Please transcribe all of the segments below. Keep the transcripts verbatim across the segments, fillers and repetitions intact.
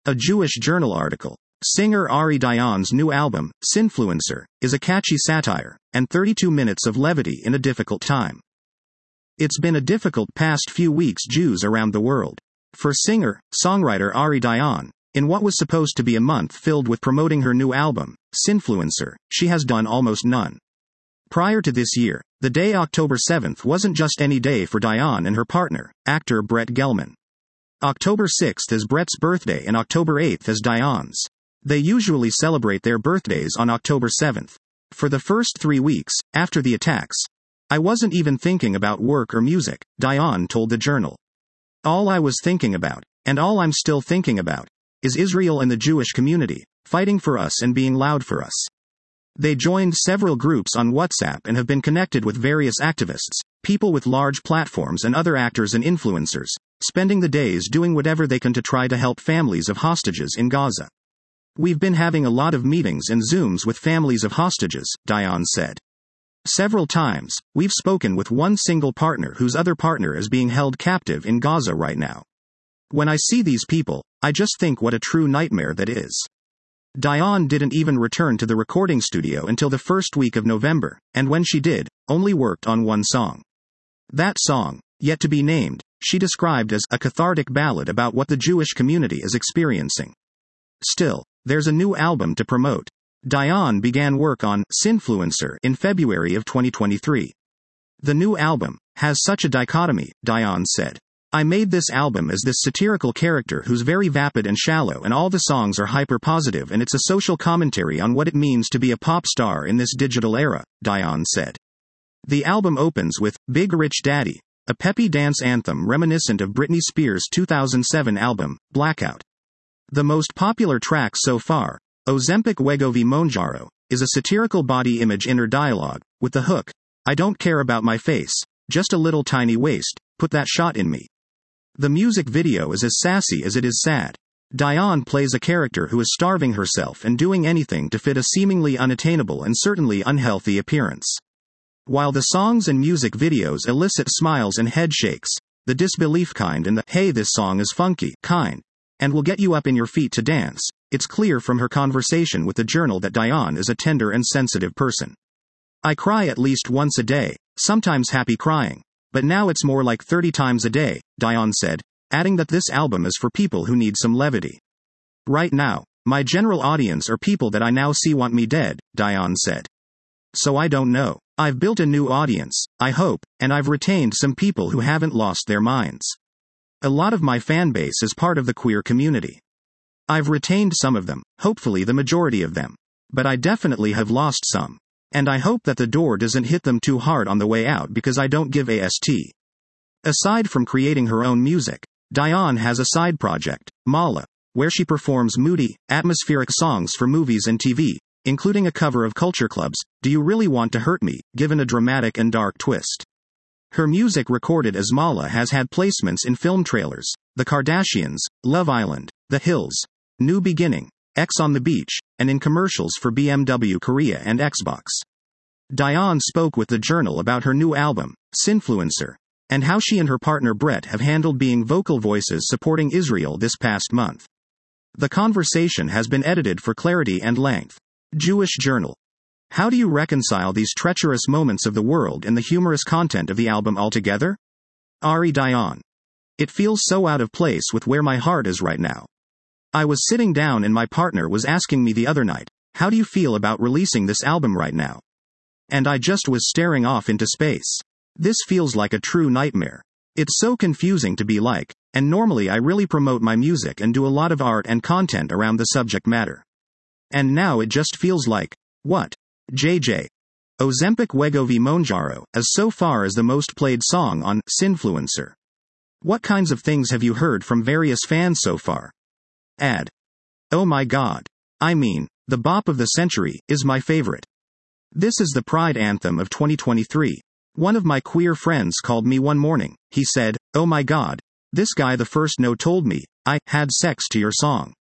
A Jewish Journal article. Singer Ari Dayan's new album, Sinfluencer, is a catchy satire, and thirty-two minutes of levity in a difficult time. It's been a difficult past few weeks Jews around the world. For singer, songwriter Ari Dayan, in what was supposed to be a month filled with promoting her new album, Sinfluencer, she has done almost none. Prior to this year, the day October seventh wasn't just any day for Dayan and her partner, actor Brett Gelman. October sixth is Brett's birthday and October eighth is Dayan's. They usually celebrate their birthdays on October seventh. For the first three weeks, after the attacks, I wasn't even thinking about work or music, Dayan told the Journal. All I was thinking about, and all I'm still thinking about, is Israel and the Jewish community, fighting for us and being loud for us. They joined several groups on WhatsApp and have been connected with various activists, people with large platforms and other actors and influencers, spending the days doing whatever they can to try to help families of hostages in Gaza. We've been having a lot of meetings and Zooms with families of hostages, Dayan said. Several times, we've spoken with one single partner whose other partner is being held captive in Gaza right now. When I see these people, I just think what a true nightmare that is. Dayan didn't even return to the recording studio until the first week of November, and when she did, only worked on one song. That song, yet to be named, she described as a cathartic ballad about what the Jewish community is experiencing. Still, there's a new album to promote. Dayan began work on Sinfluencer in February of twenty twenty-three. The new album has such a dichotomy, Dayan said. I made this album as this satirical character who's very vapid and shallow, and all the songs are hyper-positive, and it's a social commentary on what it means to be a pop star in this digital era, Dayan said. The album opens with Big Rich Daddy, a peppy dance anthem reminiscent of Britney Spears' two thousand seven album, Blackout. The most popular track so far, Ozempic Wegovy Monjaro, is a satirical body image inner dialogue, with the hook, I don't care about my face, just a little tiny waist, put that shot in me. The music video is as sassy as it is sad. Dayan plays a character who is starving herself and doing anything to fit a seemingly unattainable and certainly unhealthy appearance. While the songs and music videos elicit smiles and head shakes, the disbelief kind and the, hey this song is funky, kind, and will get you up in your feet to dance, it's clear from her conversation with the Journal that Dayan is a tender and sensitive person. I cry at least once a day, sometimes happy crying. But now it's more like thirty times a day, Dayan said, adding that this album is for people who need some levity. Right now, my general audience are people that I now see want me dead, Dayan said. So I don't know. I've built a new audience, I hope, and I've retained some people who haven't lost their minds. A lot of my fan base is part of the queer community. I've retained some of them, hopefully the majority of them. But I definitely have lost some. And I hope that the door doesn't hit them too hard on the way out because I don't give a st. Aside from creating her own music, Dayan has a side project, Mala, where she performs moody, atmospheric songs for movies and T V, including a cover of Culture Club's Do You Really Want to Hurt Me, given a dramatic and dark twist. Her music recorded as Mala has had placements in film trailers, The Kardashians, Love Island, The Hills, New Beginning, X on the Beach, and in commercials for B M W Korea and Xbox. Dayan spoke with the Journal about her new album, Sinfluencer, and how she and her partner Brett have handled being vocal voices supporting Israel this past month. The conversation has been edited for clarity and length. Jewish Journal. How do you reconcile these treacherous moments of the world and the humorous content of the album altogether? Ari Dayan. It feels so out of place with where my heart is right now. I was sitting down and my partner was asking me the other night, how do you feel about releasing this album right now? And I just was staring off into space. This feels like a true nightmare. It's so confusing to be like, and normally I really promote my music and do a lot of art and content around the subject matter. And now it just feels like, what? J J. Ozempic Wegovy Monjaro, as so far as the most played song on Sinfluencer. What kinds of things have you heard from various fans so far? Ad. Oh my god. I mean, the bop of the century is my favorite. This is the Pride anthem of twenty twenty-three. One of my queer friends called me one morning. He said, oh my god, this guy the first no told me, I had sex to your song.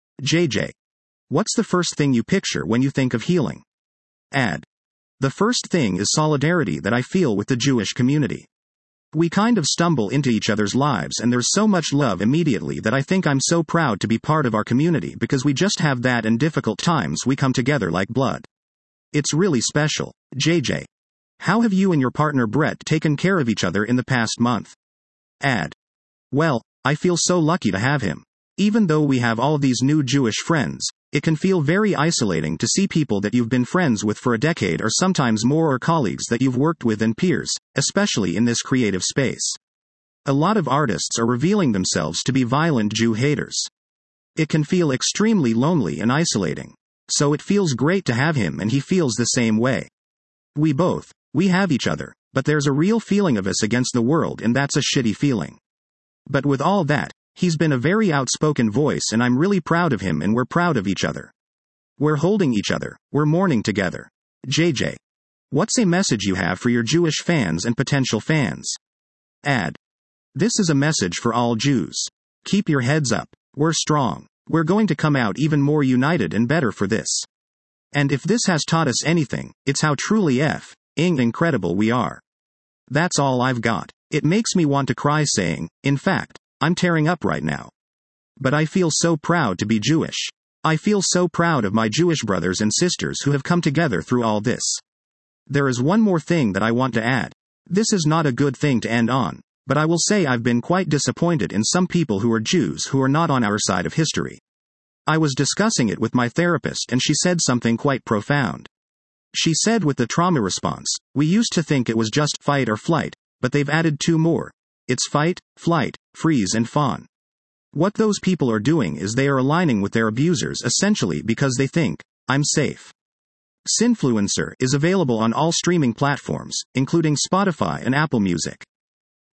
J J. What's the first thing you picture when you think of healing? Ad. The first thing is solidarity that I feel with the Jewish community. We kind of stumble into each other's lives and there's so much love immediately that I think I'm so proud to be part of our community because we just have that and difficult times we come together like blood. It's really special. J J. How have you and your partner Brett taken care of each other in the past month? Ad. Well, I feel so lucky to have him. Even though we have all these new Jewish friends, it can feel very isolating to see people that you've been friends with for a decade or sometimes more or colleagues that you've worked with and peers, especially in this creative space. A lot of artists are revealing themselves to be violent Jew haters. It can feel extremely lonely and isolating. So it feels great to have him and he feels the same way. We both, we have each other, but there's a real feeling of us against the world and that's a shitty feeling. But with all that, he's been a very outspoken voice and I'm really proud of him and we're proud of each other. We're holding each other, we're mourning together. J J. What's a message you have for your Jewish fans and potential fans? Ad. This is a message for all Jews. Keep your heads up, we're strong. We're going to come out even more united and better for this. And if this has taught us anything, it's how truly f***ing incredible we are. That's all I've got. It makes me want to cry saying, in fact, I'm tearing up right now. But I feel so proud to be Jewish. I feel so proud of my Jewish brothers and sisters who have come together through all this. There is one more thing that I want to add. This is not a good thing to end on, but I will say I've been quite disappointed in some people who are Jews who are not on our side of history. I was discussing it with my therapist and she said something quite profound. She said with the trauma response, we used to think it was just fight or flight, but they've added two more. It's fight, flight, freeze and fawn. What those people are doing is they are aligning with their abusers essentially because they think, I'm safe. Sinfluencer is available on all streaming platforms, including Spotify and Apple Music.